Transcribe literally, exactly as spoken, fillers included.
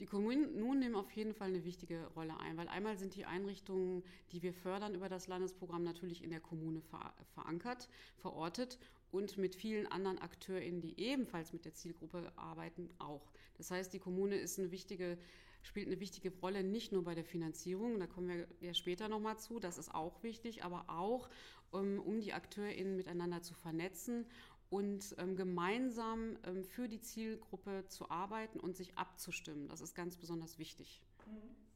Die Kommunen nun nehmen auf jeden Fall eine wichtige Rolle ein, weil einmal sind die Einrichtungen, die wir fördern über das Landesprogramm, natürlich in der Kommune ver- verankert, verortet und mit vielen anderen AkteurInnen, die ebenfalls mit der Zielgruppe arbeiten, auch. Das heißt, die Kommune ist eine wichtige, spielt eine wichtige Rolle, nicht nur bei der Finanzierung, da kommen wir ja später nochmal zu, das ist auch wichtig, aber auch, um, um die AkteurInnen miteinander zu vernetzen und ähm, gemeinsam ähm, für die Zielgruppe zu arbeiten und sich abzustimmen. Das ist ganz besonders wichtig.